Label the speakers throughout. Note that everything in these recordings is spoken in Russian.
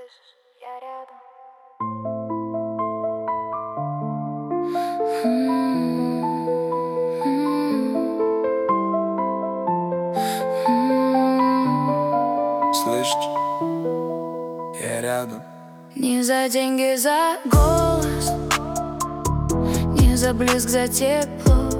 Speaker 1: Слышишь, я рядом.
Speaker 2: Слышишь, я рядом.
Speaker 1: Не за деньги, за голос, не за блеск, за тепло.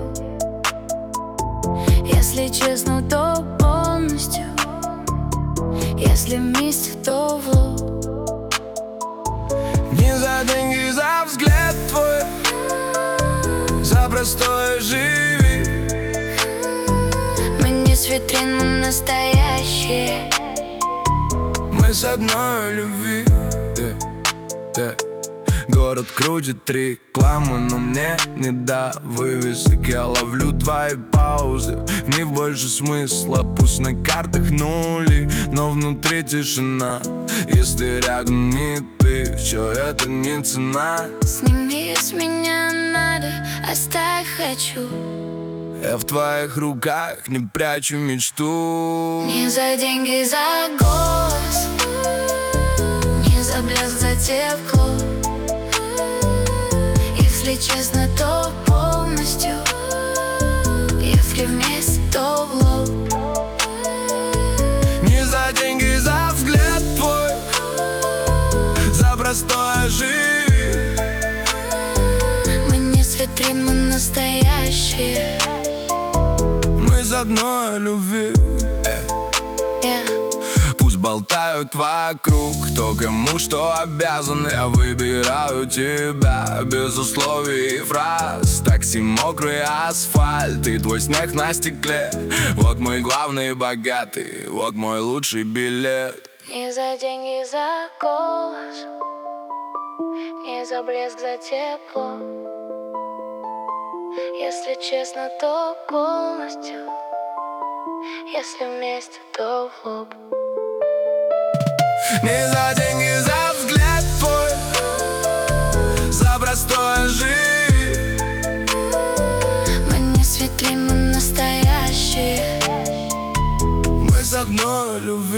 Speaker 1: Если честно, то полностью. Если вместе, то в лоб.
Speaker 2: Не за деньги, за взгляд твой, за простое живи.
Speaker 1: Мы не с витрин, мы настоящие.
Speaker 2: Мы с одной любви. Город крутит рекламу, но мне не до вывесок. Я ловлю твои паузы, в них больше смысла. Пусть на картах нули, но внутри тишина. Если рядом не ты, все это не цена.
Speaker 1: Сними с меня надо, оставь хочу.
Speaker 2: Я в твоих руках не прячу мечту.
Speaker 1: Не за деньги, за голос, не за блеск, за тепло. Если честно, то полностью. Если вместе, то в лоб.
Speaker 2: Не за деньги, за взгляд твой, за простое живи.
Speaker 1: Мы не с витрин, мы настоящие.
Speaker 2: Мы с одной любви. Пусть болтают вокруг, кто кому что обязан. Я выбираю тебя без условий и фраз. Такси, мокрый асфальт и твой снег на стекле. Вот мой главный богатый, вот мой лучший билет.
Speaker 1: Не за деньги, за голос, не за блеск, за тепло. Если честно, то полностью. Если вместе, то в лоб.
Speaker 2: Не за деньги, за взгляд твой, за простое живи.
Speaker 1: Мы не с витрин, мы настоящие.
Speaker 2: Мы с одной любви.